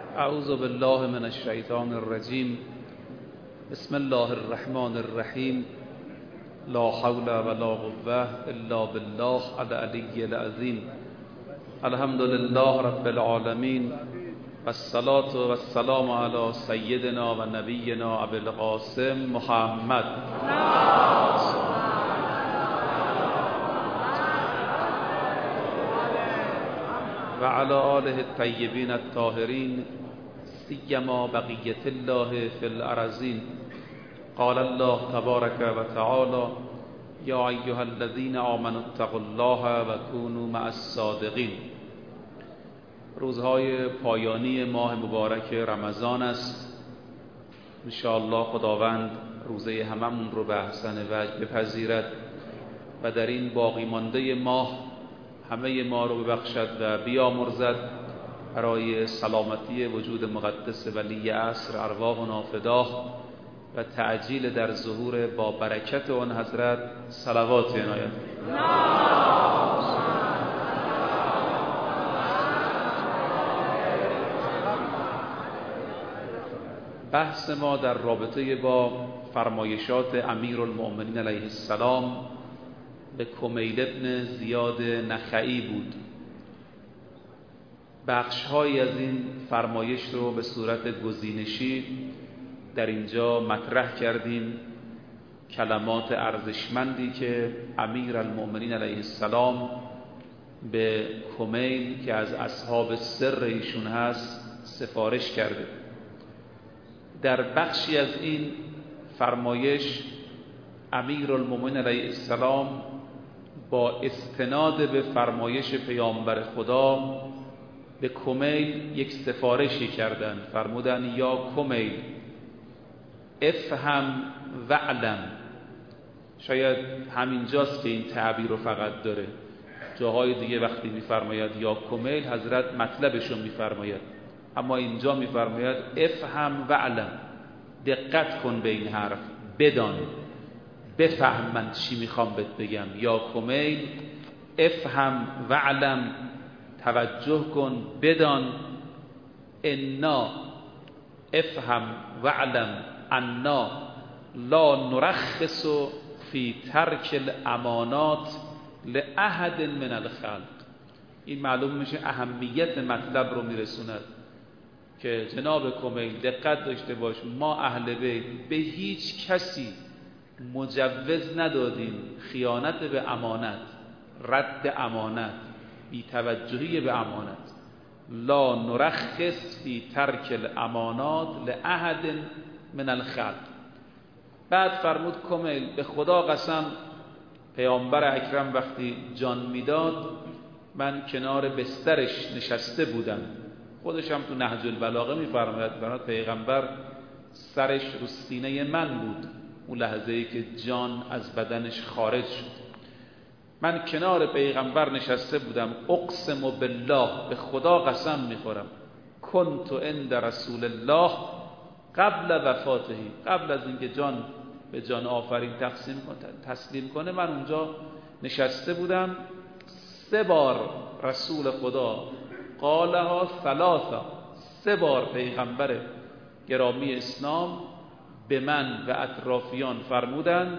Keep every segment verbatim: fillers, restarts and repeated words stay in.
اعوذ بالله من الشیطان الرجیم. بسم الله الرحمن الرحیم. لا حول ولا قوة الا بالله العلی العظیم. الحمد لله رب العالمین والصلاة والسلام علی سیدنا و نبینا ابی القاسم محمد و علی آله الطیبین الطاهرین سیما بقیة الله فی الارضین. قال الله تبارک و تعالی یا ایها الذین آمنوا اتقوا الله و کونوا مع الصادقین. روزهای پایانی ماه مبارک رمضان است. ان شاء الله خداوند روزه هممون رو به احسن وجه بپذیرد و در این باقی مانده ماه همه ما رو ببخشد و بیامرزد برای سلامتی وجود مقدس ولی عصر ارواحنا فداه و تعجیل در ظهور با برکت آن حضرت صلوات عنایت. بحث ما در رابطه با فرمایشات امیرالمؤمنین علیه السلام به کمیل ابن زیاد نخعی بود. بخش‌هایی از این فرمایش رو به صورت گزینشی در اینجا مطرح کردیم. کلمات ارزشمندی که امیرالمؤمنین علیه السلام به کمیل که از اصحاب سر ایشون هست سفارش کرده. در بخشی از این فرمایش امیرالمؤمنین علیه السلام با استناد به فرمایش پیامبر خدا به کمیل یک سفارشی کردند. فرمودند یا کمیل افهم وعلم. شاید همینجاست که این تعبیر رو فقط داره. جاهای دیگه وقتی میفرماید یا کمیل حضرت مطلبشو میفرماید، اما اینجا میفرماید افهم وعلم. دقت کن به این حرف، بدان، بفهم من چی میخوام بهت بگم. یا کمیل افهم وعلم، توجه کن، بدان. انا افهم وعلم انا لا نرخص فی ترک الامانات لاحد من الخلق. این معلوم میشه اهمیت مطلب رو میرسوند که جناب کمیل دقت داشته باش، ما اهل بیت به هیچ کسی مجوز ندادیم خیانت به امانت، رد امانت، بی‌توجهی به امانت. لا نرخص فی ترک الامانات لاحد من الخلق. بعد فرمود کمیل به خدا قسم، پیامبر اکرم وقتی جان میداد من کنار بسترش نشسته بودم. خودش هم تو نهج البلاغه میفرماید فرمود پیغمبر سرش رو سینه من بود اون لحظه ای که جان از بدنش خارج شد. من کنار پیغمبر نشسته بودم. اقسم بالله، به خدا قسم میخورم، کنت عند رسول الله قبل وفاته، قبل از اینکه جان به جان آفرین تقسیم تسلیم کنه من اونجا نشسته بودم. سه بار رسول خدا قالها ثلاثا، سه بار پیغمبر گرامی اسلام به من و اطرافیان فرمودند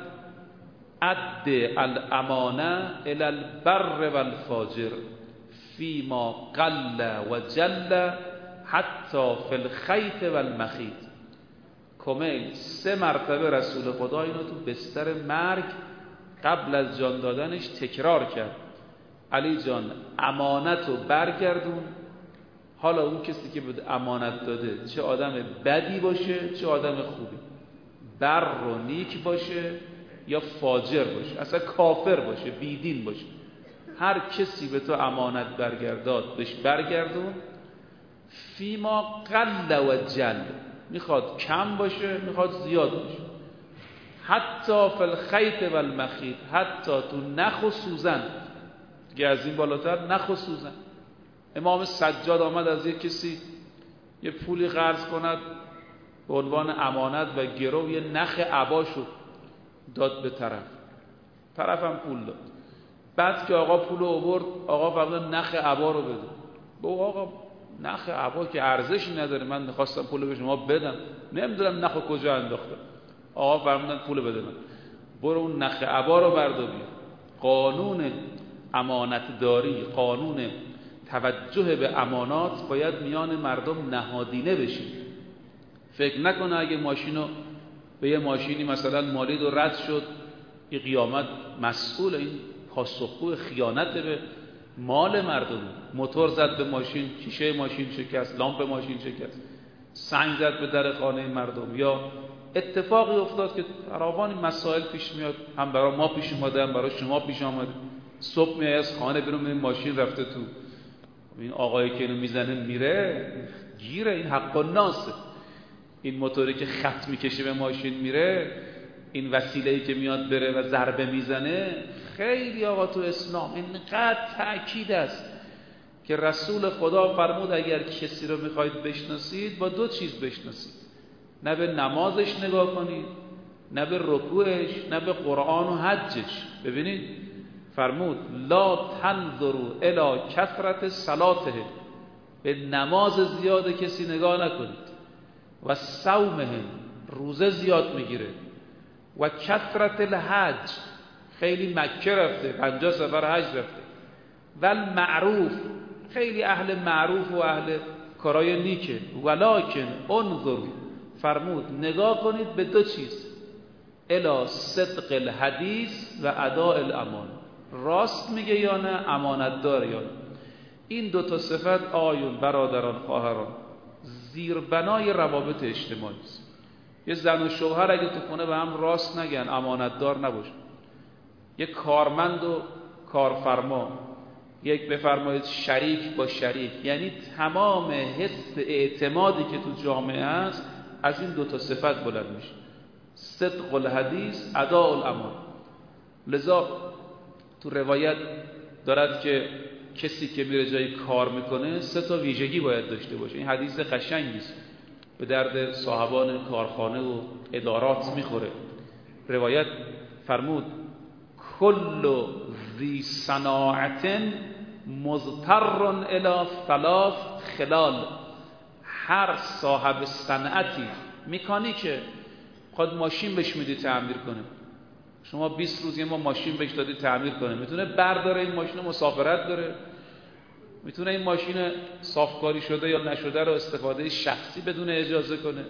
اد الامانه الی البر والفاجر فیما قل و جل حتی فی الخیط والمخیط. کمیل سه مرتبه رسول خدا اینو تو بستر مرگ قبل از جان دادنش تکرار کرد. علی جان امانت رو برگردون. حالا اون کسی که به امانت داده چه آدم بدی باشه چه آدم خوبی، بر و نیک باشه یا فاجر باشه، اصلا کافر باشه، بیدین باشه، هر کسی به تو امانت برگرداد بهش برگردون. فیما قل و جل، میخواد کم باشه میخواد زیاد باشه. حتی فی الخیط والمخیط، حتی تو نخ و سوزن، که از این بالاتر نخ و سوزن. امام سجاد آمد از یک کسی یه پولی قرض کند به عنوان امانت و گرو، یه نخ عباشو داد به طرف، طرفم پول داد. بعد که آقا پولو آورد، آقا فرمود نخ عبا رو بده. به آقا نخ عبا که ارزشی نداره، من میخواستم پول به شما بدم، نمیدونم نخ کجا انداختم. آقا فرمودن پول بده من. برو اون نخ عبا رو بردار بیار. قانون امانت داری، قانون توجه به امانات باید میان مردم نهادینه بشه. فکر نکنه اگه ماشینو به یه ماشینی مثلا مالید و رد شد، یه قیامت مسئول، این پاسخگو خیانت به مال مردم. موتور زد به ماشین، شیشه ماشین شکست، لامپ ماشین شکست، سنگ زد به در خانه مردم، یا اتفاقی افتاد که فراوان مسائل پیش میاد، هم برای ما پیش اومده هم برای شما پیش آمده. صبح میای از خانه بیرون، این ماشین رفته تو، این آقایی که اینو میزنه میره گیره، این حق الناسه. این موتوری که خط میکشه به ماشین میره، این وسیله‌ای که میاد بره و ضربه میزنه. خیلی آقا تو اسلام اینقدر تأکید است که رسول خدا فرمود اگر کسی رو میخواید بشناسید با دو چیز بشناسید، نه به نمازش نگاه کنید، نه به رکوعش، نه به قرآن و حجش. ببینید فرمود لا تنظروا الی کثرت صلاته، به نماز زیاد کسی نگاه نکنید، و صومهم، روزه زیاد میگیره، و کثرت الحج، خیلی مکه رفته، پنجاه سفر حج رفته، و المعروف، خیلی اهل معروف و اهل کارای نیکه. ولکن انظروا، فرمود نگاه کنید به دو چیز، الی صدق الحدیث و اداء الامان، راست میگه یا نه، امانت داره یا نه. این دو تا صفت آیون برادران خواهران زیربنای روابط اجتماعی است. یه زن و شوهر اگه تو خونه به هم راست نگن، امانت دار نباشه. یک کارمند و کارفرما، یک بفرمایید شریک با شریک، یعنی تمام حس اعتمادی که تو جامعه هست از این دو تا صفت بلند میشه، صدق الحدیث، اداء الامان. لذا تو روایت دارد که کسی که میره جای کار میکنه سه تا ویژگی باید داشته باشه. این حدیث قشنگی است، به درد صاحبان کارخانه و ادارات میخوره. روایت فرمود کل ذی صناعت مضطر الی ثلاث خلال، هر صاحب صنعتی، مکانیکه، خود ماشین بهش میدی تعمیر کنه، شما بیست روز یه ما ماشین بهش دادی تعمیر کنه، میتونه برداره این ماشین مسافرت داره، میتونه این ماشین صافکاری شده یا نشده رو استفاده شخصی بدون اجازه کنه.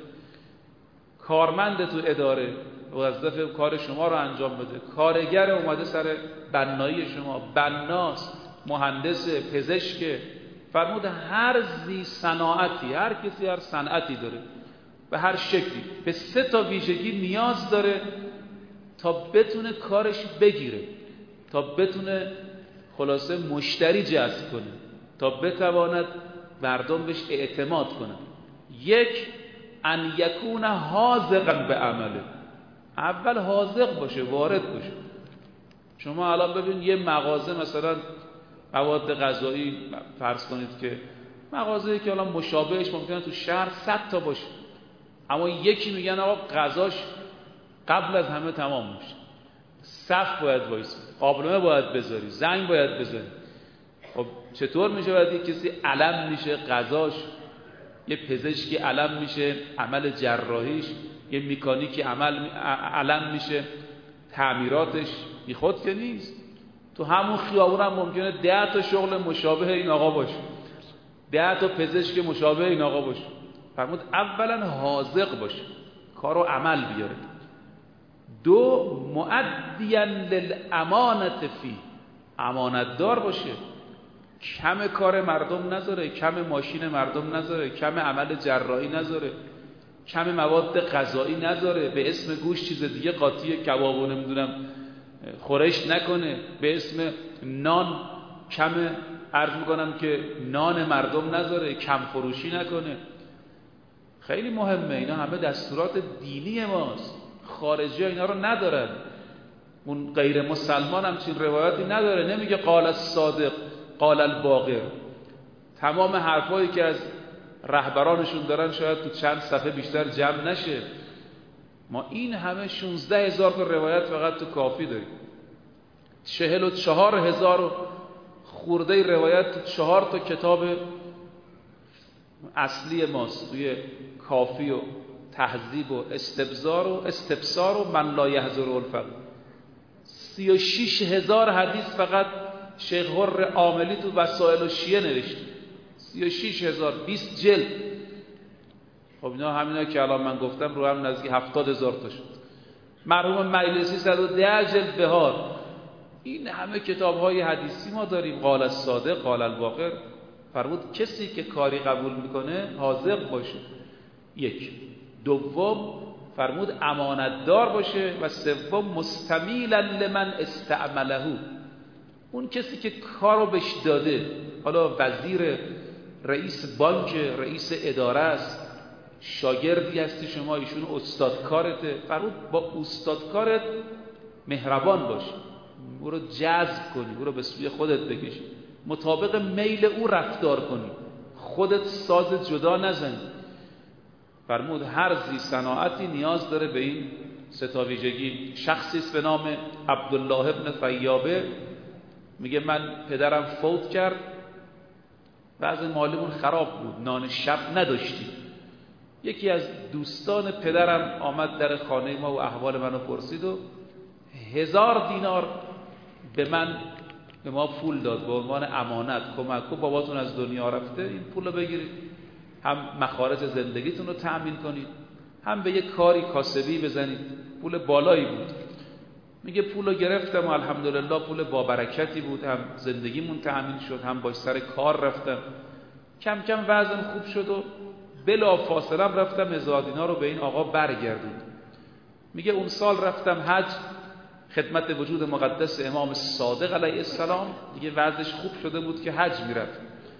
کارمند تو اداره موظف کار شما رو انجام بده، کارگر اومده سر بنایی شما، بناست، مهندس، پزشک. فرمود هر ذی صناعتی، هر کسی هر صنعتی داره به هر شکلی، به سه تا ویژگی نیاز داره تا بتونه کارش بگیره، تا بتونه خلاصه مشتری جذب کنه، تا بتواند مردم بهش اعتماد کنه. یک، ان یکون حاذقا به عمله، اول حاذق باشه، وارد باشه. شما الان ببین یه مغازه مثلا مواد غذایی فرض کنید که مغازه‌ای که الان مشابهش ممکنه تو شهر صد تا باشه، اما یکی میگن آقا غذاش قبل از همه تمام میشه، صف باید وایسی، قابلمه باید بذاری، زنگ باید بذاری. خب چطور میشه باید یک کسی علم میشه غذاش، یه پزشکی علم میشه عمل جراحیش، یه مکانیکی عمل علم میشه تعمیراتش؟ بی خود که نیست. تو همون خیابون هم ممکنه ده تا شغل مشابه این آقا باشه، ده تا پزشک مشابه این آقا باشه. فرمود اولا حاذق باشه، کارو عمل بیاره. دو، مؤدیا للامانت فی، امانت دار باشه، کم کار مردم نذاره، کم ماشین مردم نذاره، کم عمل جراحی نذاره، کم مواد غذایی نذاره، به اسم گوش چیز دیگه قاطی کباب و نمیدونم خورش نکنه، به اسم نان کم عرض میکنم که نان مردم نذاره، کم فروشی نکنه. خیلی مهمه، اینا همه دستورات دینی ماست، خارجی ها اینا رو ندارن. اون غیر مسلمان هم چین روایاتی نداره، نمیگه قال الصادق قال الباقر. تمام حرفایی که از رهبرانشون دارن شاید تو چند صفحه بیشتر جمع نشه. ما این همه شانزده هزار تا روایت فقط تو کافی داریم، چهل و چهار هزار خورده روایت تو چهار تا کتاب اصلی ماست توی کافی و تهذیب و استبزار و استبصار و من لا یحضر الفقر. سی و شیش هزار حدیث فقط شیخ حر عاملی تو وسائل الشیعه نوشته، سی و شیش هزار، بیست جلد. خب اینا همینا که الان من گفتم رو هم نزدیک هفتاد هزار تا شد. مرحوم مجلسی صد و ده جلد بهار. این همه کتاب های حدیثی ما داریم. قال الصادق قال الباقر. فرمود کسی که کاری قبول میکنه حاذق باشه. یک. دوم فرمود امانتدار باشه. و سوم مستمیلا لمن استعمله. اون کسی که کارو بهش داده، حالا وزیر، رئیس بانک، رئیس اداره است، شاگردی هستی شما، ایشون استادکارته، فرمود با استادکارت مهربان باش، او رو جذب کنی، او رو به سوی خودت بکشی، مطابق میل او رفتار کنی، خودت ساز جدا نزنی. فرمود هر زی صناعتی نیاز داره به این سه تا ویژگی. شخصی است به نام عبدالله ابن فیابه، میگه من پدرم فوت کرد، بعضی مالیمون خراب بود، نان شب نداشتیم. یکی از دوستان پدرم آمد در خانه ما و احوال منو پرسید و هزار دینار به من به ما پول داد به عنوان امانت. کمک کو باباتون از دنیا رفته، این پول رو بگیرید، هم مخارج زندگیتون رو تأمین کنید، هم به یک کاری کاسبی بزنید. پول بالایی بود. میگه پول رو گرفتم و الحمدلله پول با برکتی بود، هم زندگیمون تأمین شد، هم باش سر کار رفتم. کم کم وضعم خوب شد و بلا فاصله رفتم هزار دینار رو به این آقا برگردون. میگه اون سال رفتم حج، خدمت وجود مقدس امام صادق علیه السلام. دیگه وضعش خوب شده بود که حج میرفت.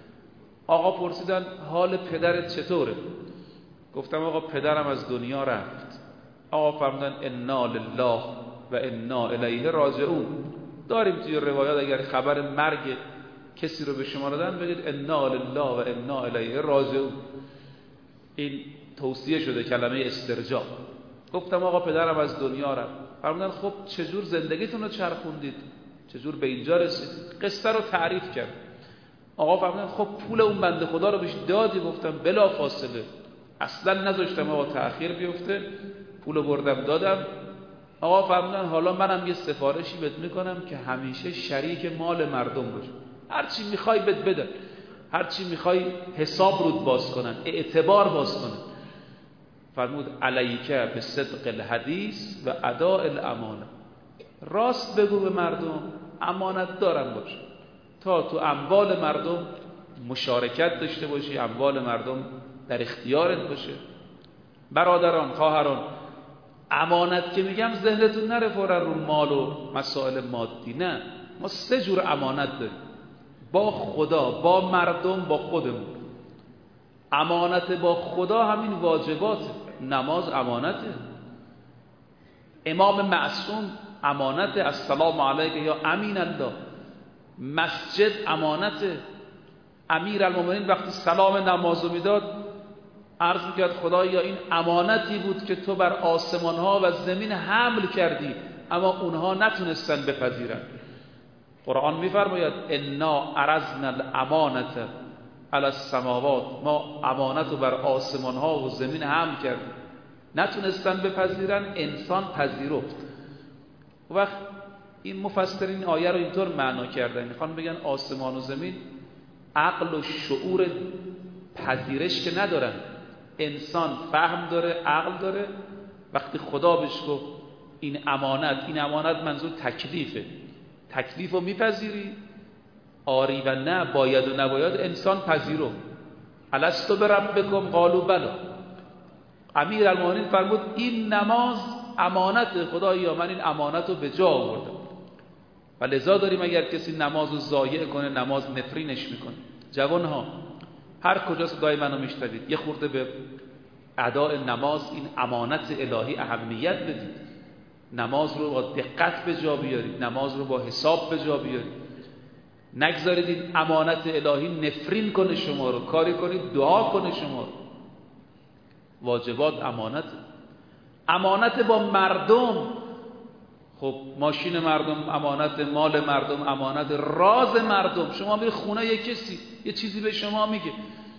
آقا پرسیدن حال پدرت چطوره؟ گفتم آقا پدرم از دنیا رفت. آقا فرمودن انا لله و انا الیه راجعون. داریم توی روایات اگر خبر مرگ کسی رو به شما دادن بگید انا لله و انا الیه راجعون. این توصیه شده، کلمه استرجاع. گفتم آقا پدرم از دنیا رفت. فرمودن خب چجور زندگیتون رو چرخوندید؟ چجور به اینجا رسید؟ قصه رو تعریف کرد. آقا فرمودن خب پول اون بنده خدا رو بهش دادی؟ گفتم بلا فاصله، اصلا نذاشتم آقا تأخیر بیفته، پول رو بردم دادم. آقا فرمودن حالا منم یه سفارشی بهت میکنم که همیشه شریک مال مردم باش، هرچی میخوای بهت بدن، هرچی میخوای حساب رود باز کنن، اعتبار باز کنن. فرمود علیکه به صدق الحدیث و اداء الامانه. راست بگو به مردم، امانت دارن باش، تا تو اموال مردم مشارکت داشته باشی، اموال مردم در اختیارت باشه. برادران، خواهران، امانت که میگم ذهنتون نره فورا رو مال و مسائل مادی. نه، ما سه جور امانت داریم: با خدا، با مردم، با خودمون. امانت با خدا همین واجباته. نماز امانته، امام معصوم امانته، السلام علیک یا امین الله. مسجد امانته. امیر المومنین وقتی سلام نمازو میداد عرض میکرد خدایا این امانتی بود که تو بر آسمان ها و زمین حمل کردی اما اونها نتونستن بپذیرن. قرآن میفرماید انا عرضنا الامانه علی السماوات. ما امانتو بر آسمان ها و زمین حمل کردیم، نتونستن بپذیرن، انسان پذیرفت. وقت این مفسرین آیه رو اینطور معنا کردن، میخوان بگن آسمان و زمین عقل و شعور پذیرش که ندارن، انسان فهم داره، عقل داره. وقتی خدا بهش گفت این امانت، این امانت منظور تکلیفه، تکلیف رو میپذیری؟ آری و نه، باید و نباید، انسان پذیرو. الستو بربکم قالوا بلی. امیر المومنین فرمود این نماز امانت خدایا، من این امانت رو به جا آوردم. و لذا داریم اگر کسی نماز رو ضایع کنه، نماز نفرینش میکنه. جوان ها، هر کجا صدای منو میشنوید، یه خورده به اداء نماز، این امانت الهی اهمیت بدید. نماز رو با دقت به جا بیارید، نماز رو با حساب به جا بیارید. نگذارید این امانت الهی نفرین کنه شما رو، کاری کنید دعا کنه شما رو. واجبات امانت. امانت با مردم، خب ماشین مردم امانت، مال مردم امانت، راز مردم. شما میری خونه یک کسی یه چیزی به شما میگه،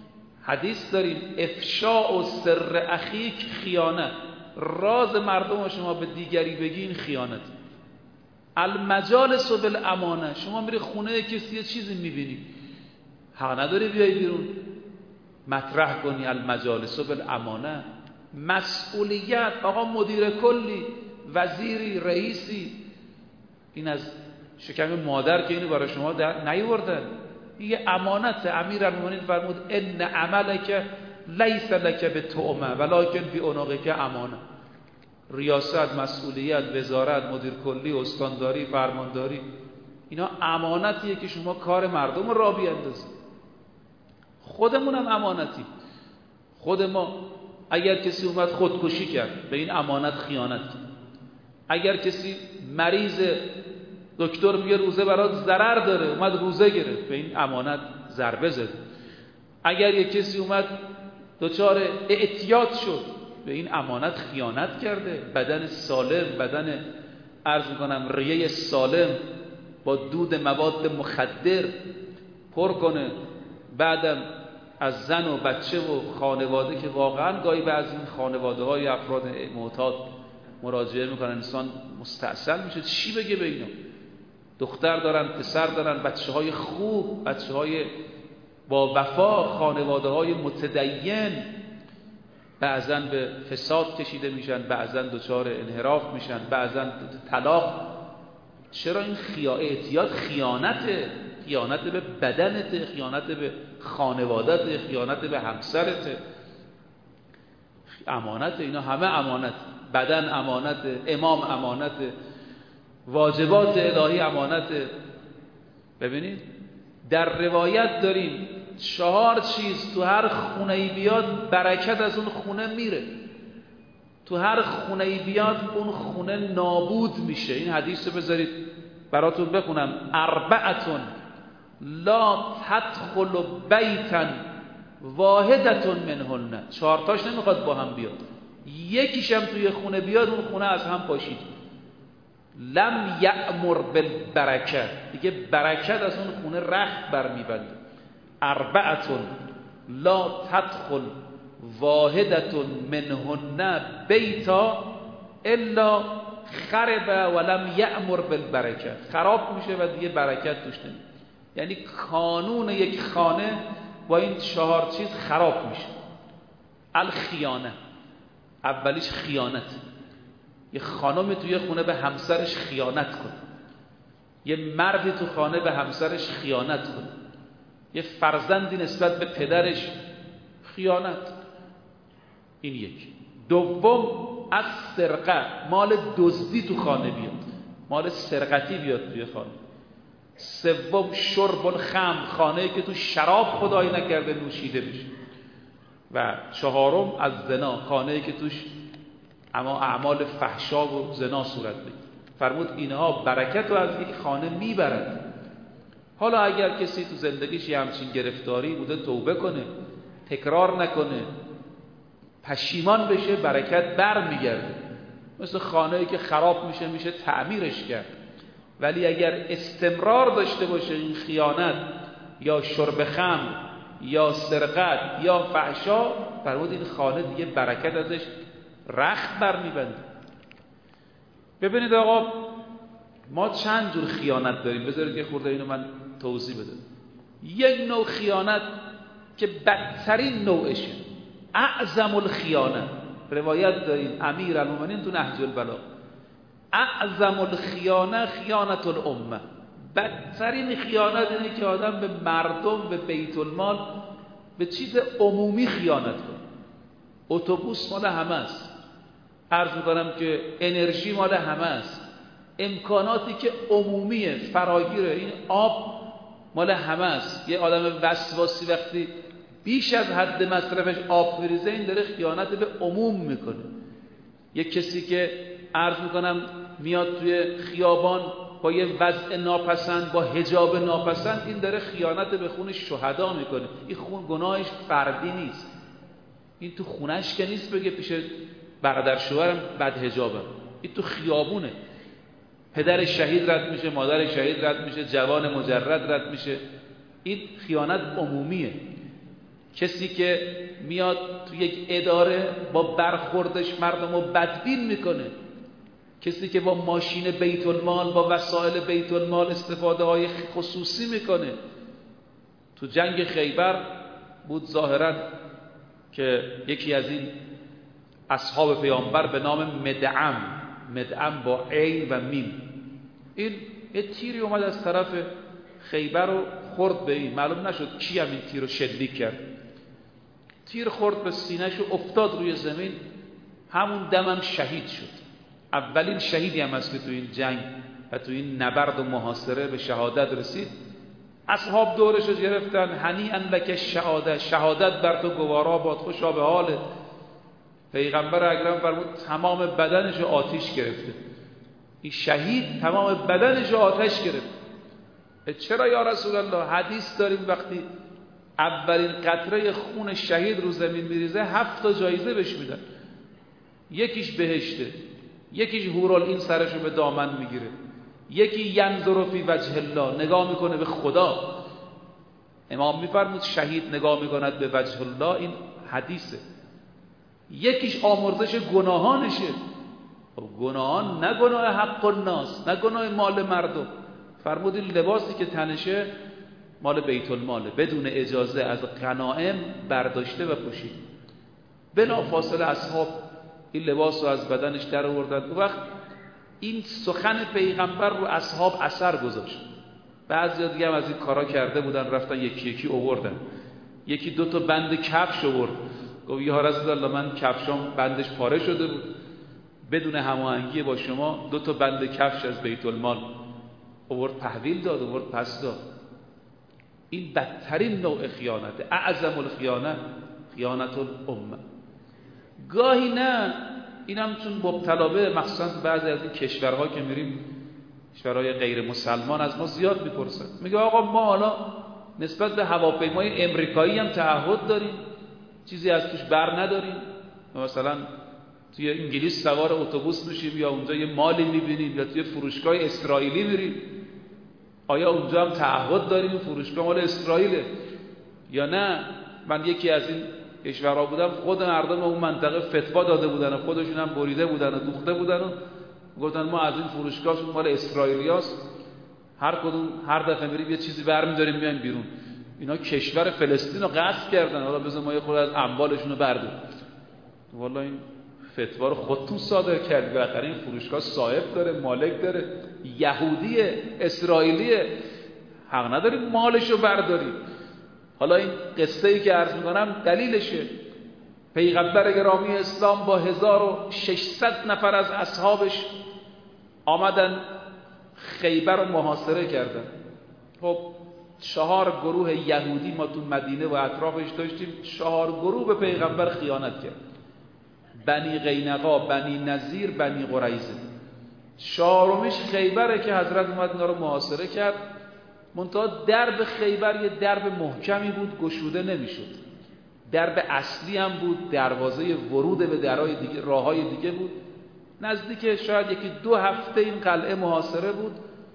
حدیث داریم افشاء و سر اخیک خیانت، راز مردم شما به دیگری بگین خیانت. المجالس بالامانه، شما میری خونه کسی یه چیزی میبینی، حق نداری بیای بیرون مطرح کنی. المجالس بالامانه، مسئولیت. آقا مدیر کلی، وزیری، رئیسی، این از شکم مادر که اینو برای شما در نیاوردن، یه امانت. امیرالمومنین فرمود ان عملک لیس لک بتؤمه ولکن فی عنقک امانه. ریاست، مسئولیت، وزارت، مدیر کلی، استانداری، فرمانداری، اینا امانتیه که شما کار مردم رو راه بیاندازید. خودمون هم امانتی. خود ما اگر کسی اومد خودکشی کرد، به این امانت خیانت. اگر کسی مریض، دکتر میگه روزه برات ضرر داره، اومد روزه گرفت، به این امانت ضربه زد. اگر یک کسی اومد دچار اعتیاد شد، به این امانت خیانت کرده. بدن سالم، بدن عرض میکنم ریه سالم با دود مواد مخدر پر کنه، بعدم از زن و بچه و خانواده که واقعا گاهی بعضی این خانواده های افراد معتاد مراجعه میکنن، انسان مستعصل میشه چی بگه به اینا. دختر دارن، پسر دارن، بچه های خوب، بچه های با وفا، خانواده های متدین، بعضا به فساد کشیده میشن، بعضا دچار انحراف میشن، بعضا طلاق. چرا این خیا اعتیاد خیانته؟ خیانت به بدنت، خیانت به خانوادت، خیانت به همسرت. امانت، اینا همه امانت. بدن امانت، امام امانت، واجبات الهی امانت. ببینید در روایت داریم چهار چیز تو هر خونه ای بیاد برکت از اون خونه میره، تو هر خونه ای بیاد اون خونه نابود میشه. این حدیث رو بذارید براتون بخونم. اربعتون لا تدخل بیتا واحدتون منهن. چهارتاش نمیخواد با هم بیاد، یکیش هم توی خونه بیاد اون خونه از هم پاشید. لم یأمر بالبرکه، دیگه برکت از اون خونه رخت برمیبنده. اربعتون لا تدخل واحدتون منهن بیتا الا خرب ولم یأمر بالبرکه. خراب میشه و دیگه برکت توش نمیاد. یعنی کانون یک خانه با این چهار چیز خراب میشه. الخیانه، اولیش خیانت. یه خانم توی خونه به همسرش خیانت کنه، یه مردی تو خانه به همسرش خیانت کنه، یه فرزندی نسبت به پدرش خیانت. این یک. دوم از سرقه، مال دزدی تو خانه بیاد، مال سرقتی بیاد توی خانه. سوم شرب الخمر، خانه‌ای که تو شراب خدایی نکرده نوشیده بشه. و چهارم از زنا، خانه‌ای که توش اما اعمال فحشا و زنا صورت بگیره. فرمود اینها برکت رو از یک خانه میبرد. حالا اگر کسی تو زندگیش یه همچین گرفتاری بوده توبه کنه، تکرار نکنه، پشیمان بشه، برکت بر میگرده. مثل خانه‌ای که خراب میشه میشه تعمیرش کرد. ولی اگر استمرار داشته باشه این خیانت یا شرب خمر یا سرقت یا فحشا، فرمود این خانه دیگه برکت ازش رخت بر میبنده. ببینید آقا ما چند جور خیانت داریم، بذارید یه خورده اینو من توضیح بدم. یک نوع خیانت که بدترین نوعشه، اعظم الخیانه. روایت داریم امیرالمومنین تو نهج البلاغه، اعظم الخیانه خیانت الامه. بدترین خیانت اینه که آدم به مردم، به بیت المال، به چیز عمومی خیانت کنه. اتوبوس مال همه است، عرض میکنم که انرژی مال همه است، امکاناتی که عمومیه فراگیره، این آب مال همه است. یه آدم وسواسی وقتی بیش از حد مصرفش آب بریزه، این داره خیانت به عموم میکنه. یه کسی که عرض میکنم میاد توی خیابان با یه وضع ناپسند، با حجاب ناپسند، این داره خیانت به خون شهدا میکنه. این خون گناهش فردی نیست، این تو خونش که نیست بگه پیش برادر شوهرم بد حجابم، این تو خیابونه. پدر شهید رد میشه، مادر شهید رد میشه، جوان مجرد رد میشه. این خیانت عمومیه. کسی که میاد تو یک اداره با برخوردش مردم رو بدبین میکنه، کسی که با ماشین بیت المال، با وسایل بیت المال استفاده های خصوصی میکنه. تو جنگ خیبر بود ظاهرا که یکی از این اصحاب پیامبر به نام مدعم، مدعم با عین و میم، این یه تیری اومد از طرف خیبر رو خورد به این، معلوم نشد کی هم این تیر رو شلیک کرد. تیر خورد به سینه‌ش و افتاد روی زمین، همون دمم شهید شد. اولین شهیدی هم است که تو این جنگ و تو این نبرد و محاصره به شهادت رسید. اصحاب دورش رو گرفتن، هنیئا لک شهادت، شهادت بر تو گوارا باد، خوشا به حالت. پیغمبر اکرم فرمود تمام بدنش رو آتش گرفته. این شهید تمام بدنش رو آتش گرفت. چرا یا رسول الله؟ حدیث داریم وقتی اولین قطره خون شهید رو زمین میریزه هفت تا جایزه بهش میدن. یکیش بهشته، یکیش هورالعین سرشو به دامن میگیره، یکی ینظر فی وجه الله، نگاه میکنه به خدا. امام میفرمود شهید نگاه میکند به وجه الله، این حدیثه. یکیش آمرزش گناهانشه. گناهان نه گناه حق الناس، نه گناه مال مردم. فرمود این لباسی که تنشه مال بیت الماله، بدون اجازه از غنائم برداشته و پوشید. بلا فاصله اصحاب این لباس رو از بدنش در آوردن. و وقت این سخن پیغمبر رو اصحاب اثر گذاشت. بعضی دیگه هم از این کارا کرده بودن، رفتن یکی یکی آوردن. یکی دو تا بند کفش آورد، گفت یا رسول الله من کفشام بندش پاره شده بود، بدون هماهنگی با شما دو تا بند کفش از بیت المال آورد تحویل داد، آورد پس داد. این بدترین نوع خیانت، اعظم الخیانه خیانت الامه. گاهی نه، اینم چون مبتلا به مخصوصا بعضی از این کشورها که میریم، کشورهای غیر مسلمان، از ما زیاد میپرسن، میگه آقا ما حالا نسبت به هواپیمای امریکایی هم تعهد داریم، چیزی از توش بر نداریم، مثلا توی انگلیس سوار اتوبوس میشیم یا اونجا یه مالی میبینیم یا توی فروشگاه اسرائیلی میریم، آیا اونجا هم تعهد داریم فروشگاه مال اسرائیله یا نه؟ من یکی از این کشورها بودم، خود مردم اون منطقه فتوا داده بودن و خودشون هم بریده بودن و دوخته بودن و گفتن ما از این فروشگاهشون مال اسرائیلیاست، هر کدوم هر دفعه میریم یه چیزی برمی‌داریم میایم بیرون. اینا کشور فلسطین رو غصب کردن، حالا بذار ما یه خورده از اموالشون رو برداریم. والا این فتوا رو خودتون صادر کردید، بالاخره این فروشگاه صاحب داره، مالک داره، یهودیه، اسرائیلیه، حق نداریم مالش رو برداریم. حالا این قصه ای که عرض میکنم دلیلشه. پیغمبر گرامی اسلام با هزار و ششصد نفر از اصحابش آمدن خیبر رو محاصره کردن. خب چهار گروه یهودی ما تو مدینه و اطرافش داشتیم، چهار گروه به پیغمبر خیانت کرد. بنی قینقا، بنی نذیر، بنی قریظه. چهارمیش خیبره که حضرت اومد اینا رو محاصره کرد. منتها درب خیبر یه درب محکمی بود، گشوده نمیشد. درب اصلی هم بود، دروازه ورود به درهای دیگه، راههای دیگه بود. نزدیک شاید یکی دو هفته این قلعه محاصره بود.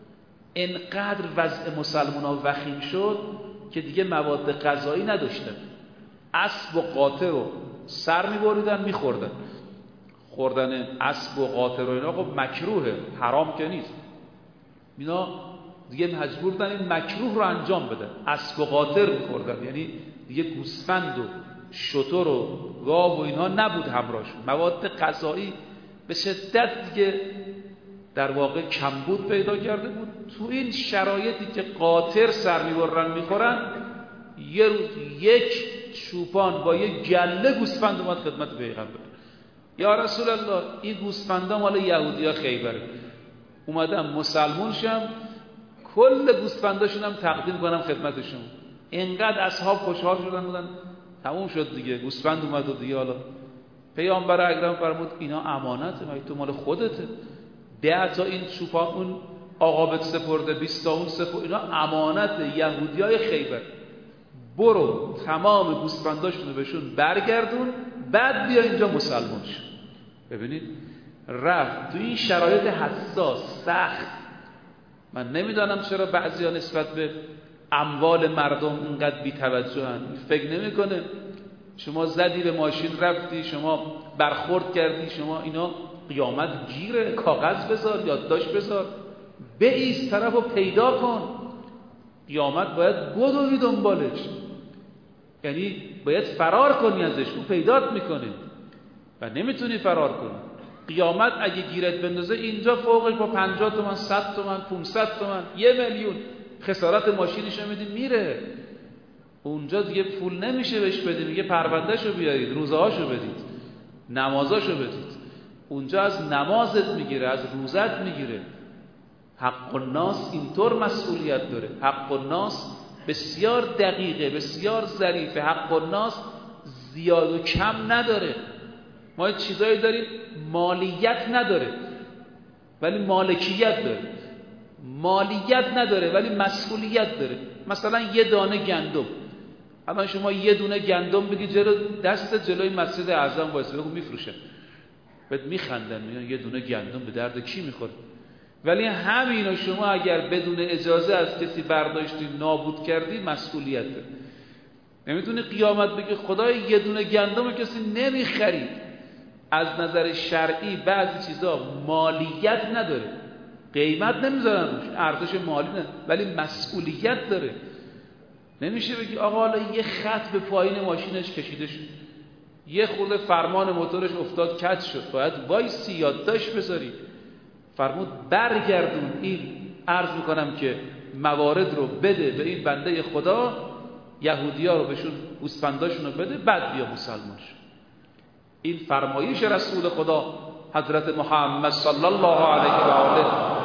انقدر وضع مسلمان‌ها وخیم شد که دیگه مواد غذایی نداشتن. اسب و قاطر رو سر می‌بریدن می‌خوردن. خوردن اسب و قاطر و اینا خب مکروهه، حرام که نیست. اینا دیگه مجبور بودن این مکروه رو انجام بدن. اسب و قاطر می‌خوردن، یعنی دیگه گوسفند و شتر و گاو و اینا نبود همراهشون. مواد غذایی به شدت دیگه در واقع کمبود پیدا کرده بود. تو این شرایطی که قاطر سر میبرن میخورن، یه روز یک چوپان با یه گله گوسفند اومد خدمت پیغمبر. یا رسول الله این گوسفندا مال یهودیا خیبره، اومدم مسلمون شم، کل گوسفنداشون هم تقدیم کنم خدمتشون. اینقدر اصحاب خوشحال شدن بودن، تموم شد دیگه، گوسفند اومد و دیگه حالا پیامبر اکرم فرمود اینا امانته، مگه تو مال خودته؟ ده تا این چوپان اون عاقبت سپرده، بیست تا اون سپرده، اینا امانت یهودیای خیبر. برو تمام گوسفنداشون رو بهشون برگردون، بعد بیا اینجا مسلمان شو. ببینید رفت تو این شرایط حساس سخت. من نمیدانم چرا بعضیا نسبت به اموال مردم اینقدر بی‌توجهن، فکر نمیکنه شما زدی به ماشین رفتی، شما برخورد کردی، شما اینا قیامت گیره، کاغذ بذار، یادداشت بذار، بایست طرفو پیدا کن. قیامت باید بدوی دنبالش، یعنی باید فرار کنی ازش، اون پیدات میکنه و نمیتونی فرار کنی. قیامت اگه گیرت بندازه اینجا فوقش با پنجاه تومن، صد تومن، پانصد تومن، یه میلیون خسارت ماشینش میدی میره. اونجا دیگه پول نمیشه بهش بدی، میگه پروندهشو بیارید، روزهاشو بدید، نمازاشو بدید. اونجا از نمازت میگیره، از روزت میگیره. حق الناس اینطور مسئولیت داره. حق الناس بسیار دقیقه، بسیار ظریفه. حق الناس زیاد و کم نداره. ما چیزایی داریم مالیت نداره ولی مالکیت داره، مالیت نداره ولی مسئولیت داره. مثلا یه دانه گندم، الان شما یه دونه گندم بگی جلو دست جلوی مسجد اعظم وایس بگو میفروشن، بهت میخندن، میگن یه دونه گندم به درد کی میخوره؟ ولی همینو شما اگر بدون اجازه از کسی برداشتی نابود کردی مسئولیت داره. نمیتونی قیامت بگی خدای یه دونه گندم کسی نمیخرید. از نظر شرعی بعضی چیزا مالیت نداره، قیمت نمیذارن روش، ارزش مالی نداره ولی مسئولیت داره. نمیشه بگی آقا حالا یه خط به پایین ماشینش کشیده شد، یه خورده فرمان موتورش افتاد کج شد، باید وایسی یادداشت بذاری. فرمود برگردون این، عرض میکنم که موارد رو بده به این بنده خدا، یهودی‌ها رو بهشون گوسفنداشون رو بده، بعد بیا مسلمان شو. این فرمایش رسول خدا حضرت محمد صلی الله علیه و آله.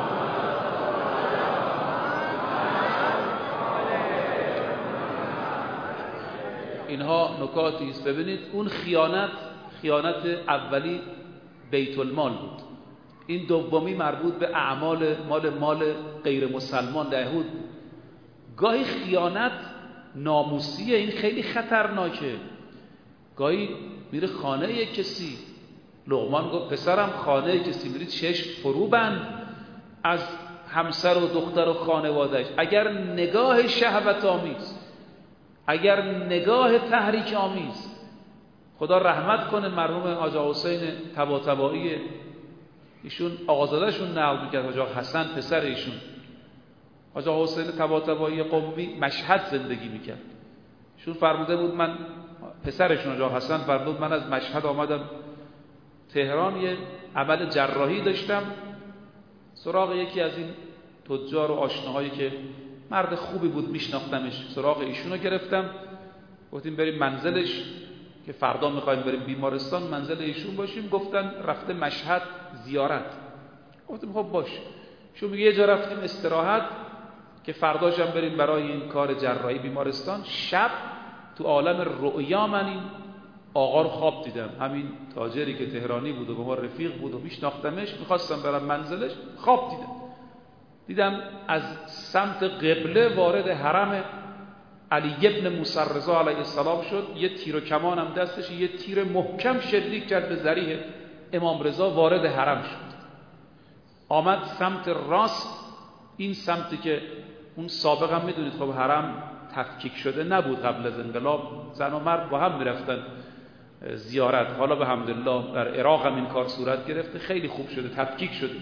اینها نکاتی است. ببینید اون خیانت، خیانت اولی بیت المال بود، این دومی مربوط به اعمال مال مال غیر مسلمان یهود بود. گاهی خیانت ناموسیه، این خیلی خطرناکه. گاهی میره خانه یک کسی، لقمان گفت پسرم خانه کسی میری چشم فرو بند از همسر و دختر و خانوادهش. اگر نگاه شهوت آمیز، اگر نگاه تحریک آمیز، خدا رحمت کنه مرحوم حاج حسین طباطبایی، ایشون آقازادهشون نقل میکرد، حاج حسن پسر ایشون، حاج حسین طباطبایی قمی مشهد زندگی میکرد. ایشون فرموده بود من، پسرشون حاج حسن فرمود من از مشهد آمدم تهران، یه عمل جراحی داشتم، سراغ یکی از این تجار و آشناهایی که مرد خوبی بود میشناختمش، سراغ ایشونو گرفتم، گفتیم بریم منزلش که فردا میخوایم بریم بیمارستان، منزل ایشون باشیم. گفتن رفته مشهد زیارت. گفتیم خب باش. شو میگه یه جا رفتیم استراحت که فرداش هم بریم برای این کار جراحی بیمارستان. شب تو عالم رؤیا من این آقا رو خواب دیدم، همین تاجری که تهرانی بود و با ما رفیق بود و میشناختمش، میخواستم برم منزلش، خواب دیدم. دیدم از سمت قبله وارد حرم علی ابن موسی رضا علیه السلام شد، یه تیر و کمان هم دستش، یه تیر محکم شلیک کرد به ذریح امام رضا، وارد حرم شد. آمد سمت راست، این سمتی که اون سابق هم میدونید خب حرم تفکیک شده نبود قبل از انقلاب، زن و مرد با هم میرفتن زیارت. حالا به حمدالله در عراق هم این کار صورت گرفته، خیلی خوب شده، تفکیک شده.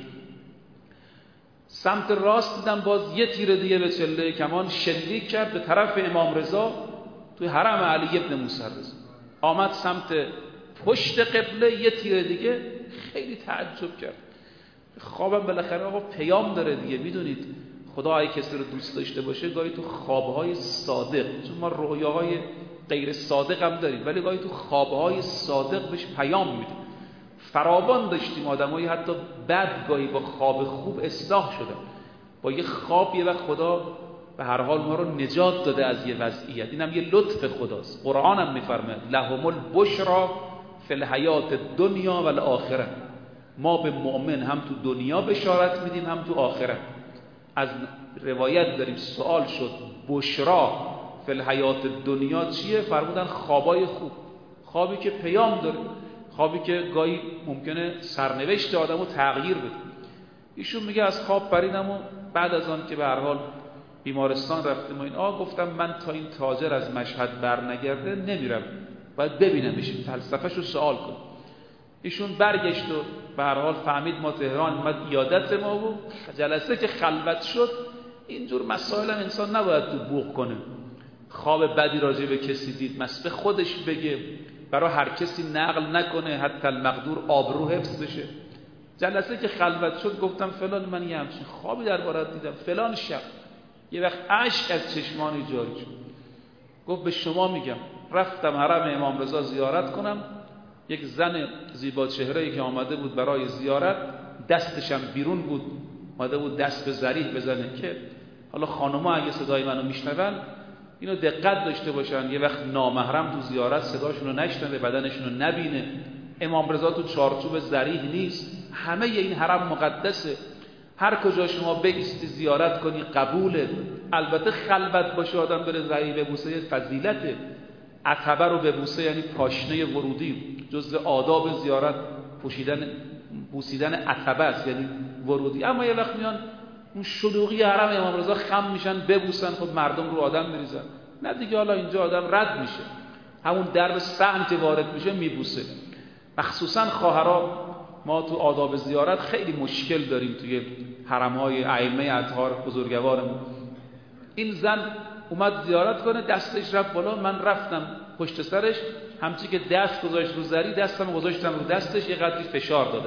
سمت راست دیدم باز یه تیر دیگه به چله کمان شلیک کرد به طرف امام رضا توی حرم علی ابن موسی رضا. آمد سمت پشت قبله یه تیر دیگه، خیلی تعجب کرد. خوابم بالاخره آقا پیام داره دیگه، میدونید خدا اگه کسی رو دوست داشته باشه گاهی تو خوابهای صادق، چون ما رویاهای غیر صادق هم داریم ولی گاهی تو خوابهای صادق بهش پیام میده. فراوان داشتیم آدمایی حتی بد گاهی با خواب خوب اصلاح شده، با یه خواب یه وقت خدا به هر حال ما رو نجات داده از یه وضعیت. اینم یه لطف خداست. قرآن هم میفرماید لهم البشرا فی الحیات الدنیا و الاخره، ما به مؤمن هم تو دنیا بشارت میدیم هم تو آخرت. از روایت داریم سوال شد بشرا فی الحیات الدنیا چیه؟ فرمودن خوابای خوب، خوابی که پیام داره، خوابی که گاهی ممکنه سرنوشت آدمو تغییر بده. ایشون میگه از خواب پریدم و بعد از آن که به هر حال بیمارستان رفتیم و این آقا گفتم من تا این تاجر از مشهد برنگرده نمیرم، باید ببینمش، فلسفه‌شو رو سوال کنم. ایشون برگشت و به هر حال فهمید ما تهران، اومد عیادت ما و جلسه که خلوت شد. اینجور مسائل هم انسان نباید تو بوق کنه، خواب بدی راجع به کسی دید مسئله خودش بگه، برای هر کسی نقل نکنه، حتی المقدور آبرو حفظ بشه. جلسه که خلوت شد گفتم فلان من یه همچین خوابی دربارت دیدم فلان شب، یه وقت اشک از چشمانی جاری شد. گفت به شما میگم رفتم حرم امام رضا زیارت کنم، یک زن زیبا چهره‌ای که آمده بود برای زیارت، دستشم بیرون بود، آمده بود دست به ذریح بزنه که حالا خانم‌ها اگه صدای منو میشنون اینو دقت داشته باشن، یه وقت نامحرم تو زیارت صداشون رو نشنوه، بدنشون رو نبینه. امام رضا تو چارچوب ذریح نیست، همه این حرم مقدسه، هر کجا شما بایستی زیارت کنی قبوله. البته خلوت باشه آدم بره ذریح ببوسه فضیلته، عتبه رو ببوسه یعنی پاشنه ورودی، جزء آداب زیارت پوشیدن بوسیدن عتبه است یعنی ورودی. اما یه وقت میان اون شلوغی حرم امام رضا خم میشن ببوسن، خب مردم رو آدم میریزن، نه دیگه حالا اینجا آدم رد میشه، همون درب صحن که وارد میشه میبوسه. مخصوصا خواهرها ما تو آداب زیارت خیلی مشکل داریم توی حرم‌های ائمه اطهار بزرگوارمون. این زن اومد زیارت کنه، دستش رفت بالا، من رفتم پشت سرش، همچی که دست گذاشت رو زری دستم گذاشتم رو دستش، یه قدری فشار داده،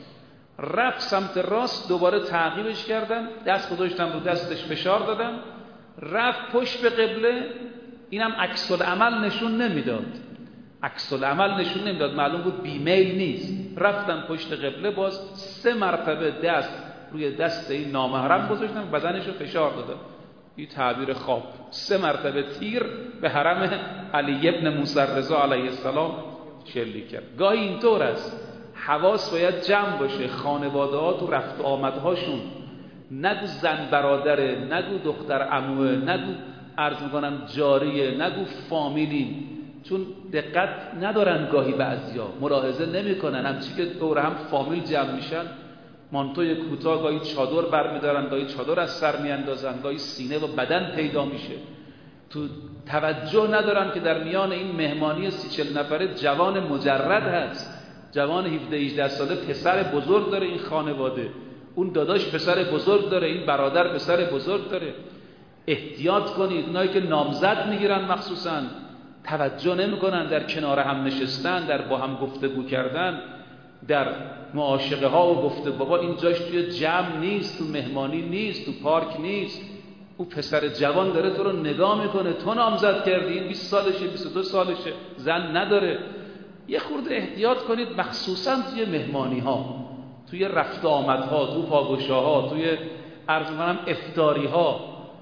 رفت سمت راست، دوباره تعقیبش کردم، دست گذاشتم رو دستش فشار دادم، رفت پشت به قبله. اینم عکس العمل نشون نمیداد، عکس العمل نشون نمیداد، معلوم بود بیمیل نیست. رفتم پشت قبله، باز سه مرتبه دست روی دست این نامحرم گذاشتم، بدنش رو فشار دادم. این تعبیر خواب، سه مرتبه تیر به حرم علی ابن موسی رضا علیه السلام شلیک کرد. گاهی اینطور است، حواس باید جمع باشه، خانواده ها تو رفت آمدهاشون نگو زن برادره، نگو دختر عموه، نگو عرض میکنم جاریه، نگو فامیلی، چون دقت ندارن، گاهی بعضیا ملاحظه نمیکنن، همچی که دور هم فامیل جمع میشن مانتوی کوتاه گاهی چادر برمیدارن، گاهی چادر از سر میاندازن، گاهی سینه و بدن پیدا میشه، تو توجه ندارن که در میان این مهمانی سی چل نفره جوان مجرد هست، جوان هفده هجده ساله پسر بزرگ داره این خانواده، اون داداش پسر بزرگ داره، این برادر پسر بزرگ داره. احتیاط کنید. اونایی که نامزد میگیرن مخصوصا توجه نمیکنن، در کنار هم نشستن، در با هم گفتگو کردن، در معاشقه ها و گفته بابا این جاش توی جمع نیست، تو مهمانی نیست، تو پارک نیست. او پسر جوان داره تو رو نگاه میکنه، تو نامزد کردی، این بیست سالشه بیست و دو سالشه، زن نداره. یه خورده احتیاط کنید، مخصوصا توی مهمانی ها، توی رفت آمد ها، تو پاگوشه ها، توی عرض کنم افطاری ها،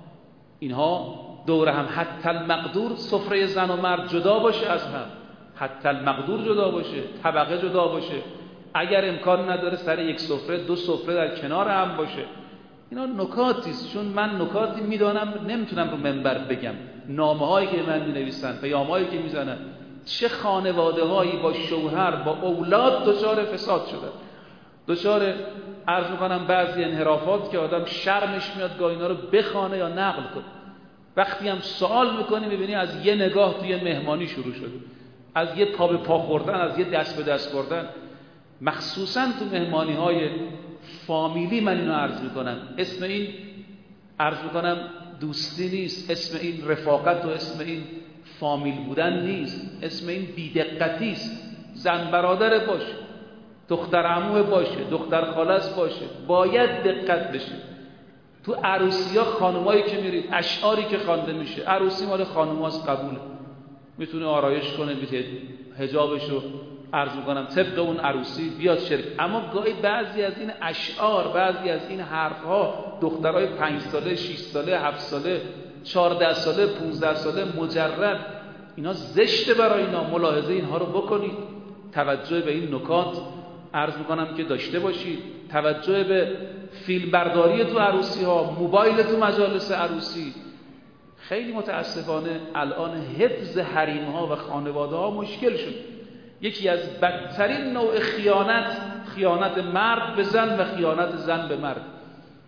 اینها دور هم حتی المقدور سفره زن و مرد جدا باشه از هم، حتی المقدور جدا باشه، طبقه جدا باشه، اگر امکان نداره سر یک سفره دو سفره در کنار هم باشه. اینا نکاتی است، چون من نکاتی میدانم نمیتونم رو منبر بگم. نامه هایی که من مینویسن، پیام هایی که میزنن، چه خانواده هایی با شوهر با اولاد دچار فساد شدن، دچار عرض میکنم بعضی انحرافات که آدم شرمش میاد گاه اینا رو بخوانه یا نقل کنه. وقتی هم سوال میکنی میبینی از یه نگاه توی مهمانی شروع شده، از یه پا به پا خوردن، از یه دست به دست خوردن. مخصوصا تو مهمانی های فامیلی من اینو عرض میکنم، اسم این عرض میکنم دوستی نیست، اسم این رفاقت و اسم این فامیل بودن نیست، اسم این بیدقتی است. زن برادر باشه، دختر عمو باشه، دختر خالص باشه، باید دقت بشه. تو عروسی ها خانمایی که میرید، اشعاری که خوانده میشه، عروسی مال خانماست قبوله، میتونه آرایش کنه، میتونه حجابش رو عرض میکنم طبق اون عروسی بیاد شرک. اما گاهی بعضی از این اشعار، بعضی از این حرفها، دخترای پنج ساله، شش ساله، هفت ساله، چهارده ساله، پونزده ساله مجرد، اینا زشته برای اینا. ملاحظه اینها رو بکنید، توجه به این نکات عرض میکنم که داشته باشید. توجه به فیلم برداری تو عروسی ها، موبایل تو مجالس عروسی. خیلی متاسفانه الان حفظ حریم ها و خانواده ها مشکل شد. یکی از بدترین نوع خیانت، خیانت مرد به زن و خیانت زن به مرد.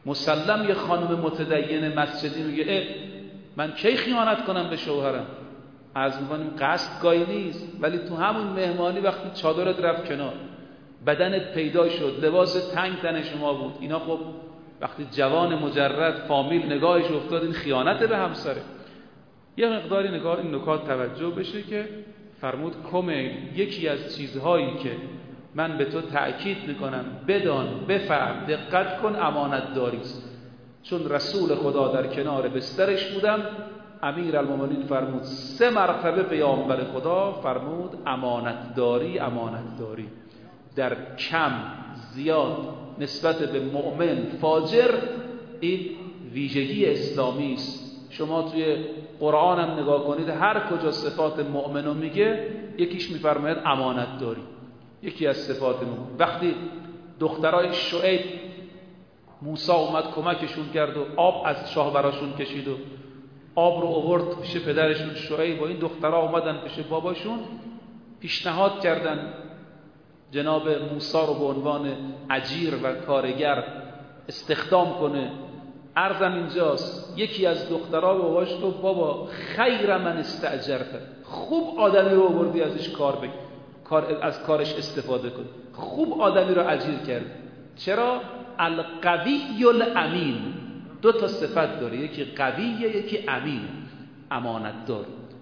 مسلم یه خانم متدین مسجدی میگه من کی خیانت کنم به شوهرم؟ عرض میکنیم قصد گاهی نیست، ولی تو همون مهمانی وقتی چادرت رفت کنار، بدنت پیدا شد، لباس تنگ تن شما بود، اینا خب وقتی جوان مجرد فامیل نگاهش افتاد این خیانت به همسره. یه مقداری نگاه این نکات توجه بشه که فرمود کمیل یکی از چیزهایی که من به تو تأکید میکنم بدان، بفهم، دقت کن، امانت داری است. چون رسول خدا در کنار بسترش بودم، امیر المومنین فرمود سه مرتبه پیامبر خدا فرمود امانت داری، امانت داری. در کم زیاد نسبت به مؤمن فاجر این ویژگی اسلامی است. شما توی قرآن هم نگاه کنید هر کجا صفات مؤمنو میگه یکیش میفرماید امانت داری، یکی از صفات مؤمن. وقتی دخترای شعیب موسی اومد کمکشون کرد و آب از شاه براشون کشید و آب رو آورد پیش پدرشون شعیب و این دخترها اومدن پیش باباشون، پیشنهاد کردن جناب موسی رو به عنوان اجیر و کارگر استخدام کنه. عرضم اینجاست یکی از دخترها به باباش گفت بابا خیر من استاجرت، خوب آدمی رو آوردی ازش کار بگیر، کار از کارش استفاده کن، خوب آدمی رو اجیر کرد. چرا؟ القوی الامین، دو تا صفت داره، یکی قویه یکی امین، امانت دار.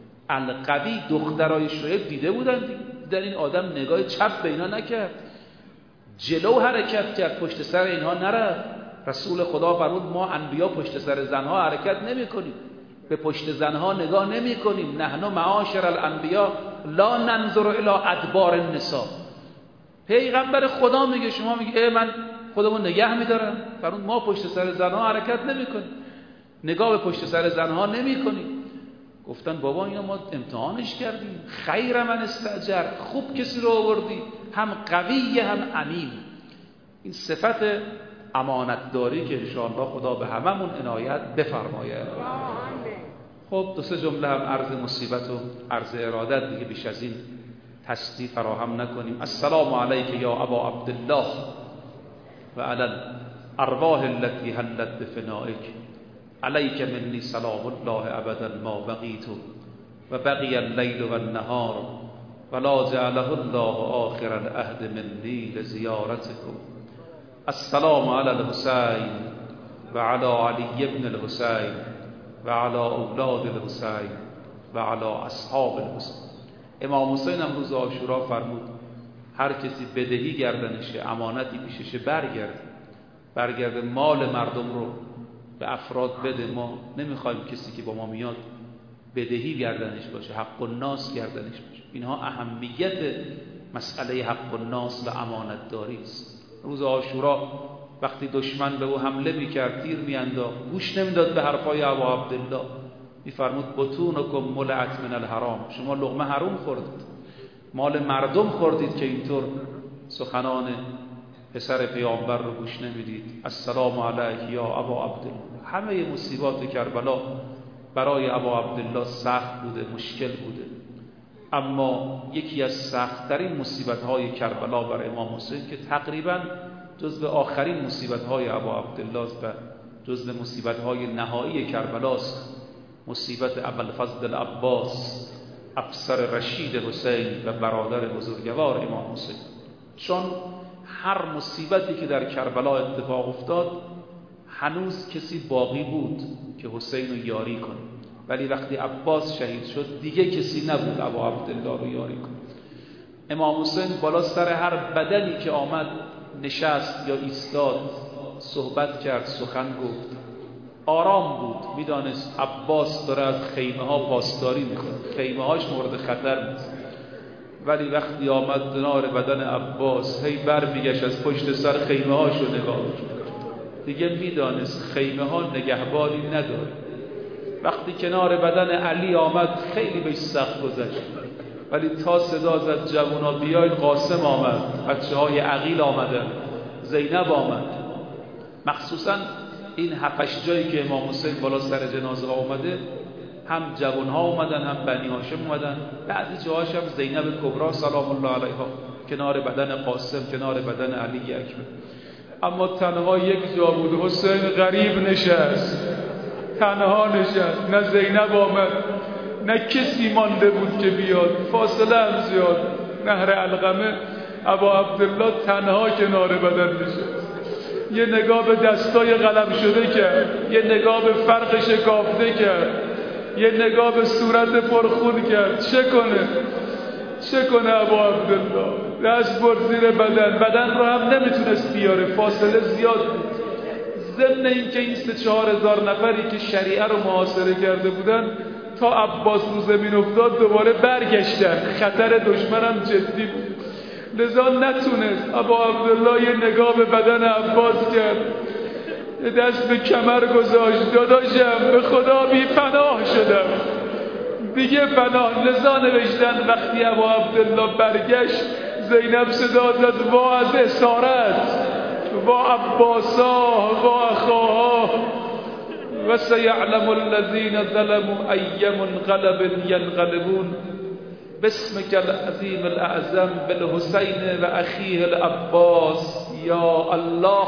القوی دخترای شعیب دیده بودن در این آدم نگاه چپ به اینا نکرد، جلو حرکت کرد، پشت سر اینها نرفت. رسول خدا فرمود ما انبیا پشت سر زنها حرکت نمی کنیم، به پشت زنها نگاه نمی کنیم. نحن معاشر الانبیا لا ننظر الی ادبار النساء. پیغمبر خدا میگه، شما میگه ای من خودمون نگه میدارم. فرمود ما پشت سر زنها حرکت نمی کنیم، نگاه به پشت سر زنها نمی کنیم. گفتن بابا اینا ما امتحانش کردیم، خیر من استاجر، خوب کسی رو آوردی، هم قوی هم امین. این صفت امانت داری که انشاءالله خدا به هممون عنایت بفرماید. خب دو سه جمله هم عرض مصیبت و عرض ارادت دیگه، بیش از این تسلی فراهم نکنیم. السلام علیک یا ابا عبدالله و علی الارواح التي حلت بفنائک، علیک منی سلام الله ابدا ما بقیت و بقی اللیل و النهار ولا جعله الله آخر العهد منی لزیارتکم. السلام علی الحسین و علی علی ابن الحسین و علی اولاد الحسین و علی اصحاب الحسین. امام حسین هم روز عاشورا فرمود هر کسی بدهی گردنشه، امانتی پیششه، برگرد برگرده مال مردم رو به افراد بده. ما نمیخوایم کسی که با ما میاد بدهی گردنش باشه، حق الناس گردنش باشه. اینها اهمیت مسئله حق الناس و امانت داری است. روز عاشورا وقتی دشمن به او حمله میکرد، تیر میانداخت، گوش نمیداد به حرفای ابا عبدالله، میفرمود بطونکم ملعت من الحرام، شما لقمه حرام خوردید، مال مردم خوردید که اینطور سخنان پسر پیامبر رو گوش نمیدید. السلام علیک یا ابا عبدالله. همه مصیبات کربلا برای ابا عبدالله سخت بوده، مشکل بوده، اما یکی از سخت‌ترین مصیبت‌های کربلا برای امام حسین که تقریباً جزو آخرین مصیبت‌های ابا عبدالله است و جزو مصیبت‌های نهایی کربلا است، مصیبت ابوالفضل العباس افسر رشید حسین و برادر بزرگوار امام حسین. چون هر مصیبتی که در کربلا اتفاق افتاد هنوز کسی باقی بود که حسین رو یاری کنه، ولی وقتی عباس شهید شد دیگه کسی نبود ابا عبدالله رو یاری کنه. امام حسین بالا سر هر بدنی که آمد نشست یا ایستاد، صحبت کرد، سخن گفت، آرام بود، میدانست عباس داره از خیمه ها پاسداری میکنه، خیمه هاش مورد خطر نیست. ولی وقتی آمد کنار بدن عباس هی بر میگشت از پشت سر خیمه هاشو نگاه میکرد، دیگه میدانست خیمه ها نگهبانی نداره. وقتی کنار بدن علی آمد خیلی بهش سخت گذشت، ولی تا صدا زد جوونا بیاید، قاسم آمد، بچه های عقیل آمدن، زینب آمد. مخصوصا این هفتش جایی که امام حسین بالا سر جنازه ها اومده، هم جوان ها اومدن هم بنی هاشم اومدن، بعضی جاهاش هم زینب کبرا سلام الله علیها کنار بدن قاسم، کنار بدن علی اکبر. اما تنها یک جا بود. حسین غریب نشست، تنها نشست، نه زینب آمد نه کسی مانده بود که بیاد، فاصله هم زیاد. نهر علقمه ابا عبدالله تنها کنار بدن نشست، یه نگاه به دستای قلم شده کرد، یه نگاه به فرق شکافته کرد، یه نگاه به صورت پرخون کرد. چه کنه چه کنه ابا عبدالله؟ دست برد زیر بدن، بدن رو هم نمیتونست بیاره، فاصله زیاد بود. ضمن این که این سه چهار هزار نفری که شریعه رو محاصره کرده بودن تا عباس رو زمین افتاد دوباره برگشتن، خطر دشمن هم جدی بود، لذا نتونست. ابا عبدالله یه نگاه به بدن عباس کرد، یه دست به کمر گذاشت، داداشم به خدا بی پناه شدم دیگه پناه. لذا نوشتن وقتی ابا عبدالله برگشت زینب صدا زد وا از اسارت، وا عباسا، وا اخاها، و سیعلم الذین ظلموا ای منقلب ینقلبون. باسمک العظیم الاعظم بالحسین و اخیه العباس یا الله.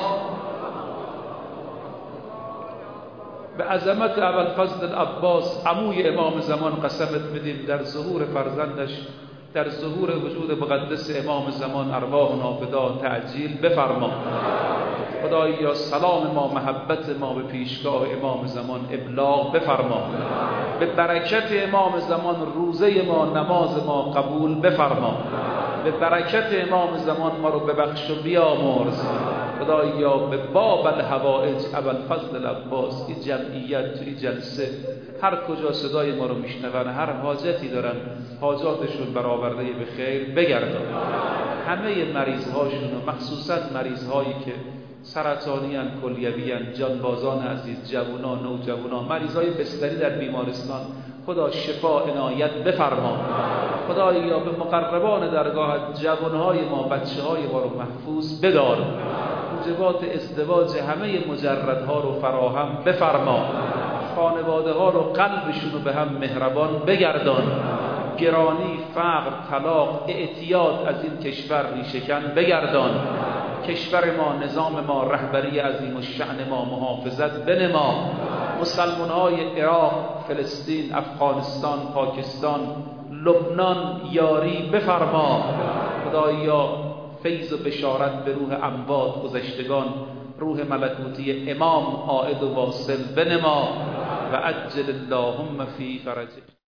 به عظمت ابوالفضل العباس عموی امام زمان قسمت بدیم در ظهور فرزندش، در ظهور وجود مقدس امام زمان ارواحنا فدا تعجیل بفرما. خدایا سلام ما، محبت ما به پیشگاه امام زمان ابلاغ بفرما. به برکت امام زمان روزه ما، نماز ما قبول بفرما. به برکت امام زمان ما رو ببخش و بیامرز. خدایا به باب الحوائج ابوالفضل العباس این جمعیت توی جلسه هر کجا صدای ما رو میشنون، هر حاجتی دارن حاجاتشون برآورده به خیر بگردان. همه مریض هاشون و مخصوصا مریض هایی که سرطانی ان، کلیوی ان، جانبازان عزیز، جوانان، نوجوانان، مریض های بستری در بیمارستان، خدا شفا عنایت بفرما. خدایا به مقربان درگاه جوانهای ما، بچه های ما رو محفوظ بدار. موجبات ازدواج همه مجردها رو فراهم بفرما. خانواده ها رو قلبشون رو به هم مهربان بگردان. گرانی، فقر، طلاق، اعتیاد از این کشور ریشه‌کن بگردان. کشور ما، نظام ما، رهبری عظیم الشأن ما محافظت بنما. مسلمان های عراق، فلسطین، افغانستان، پاکستان، لبنان یاری بفرما. خدایا فیض و بشارت به روح اموات گذشتگان، روح ملکوتی امام عائد و واصل بنما و عجل اللهم فی فرجه.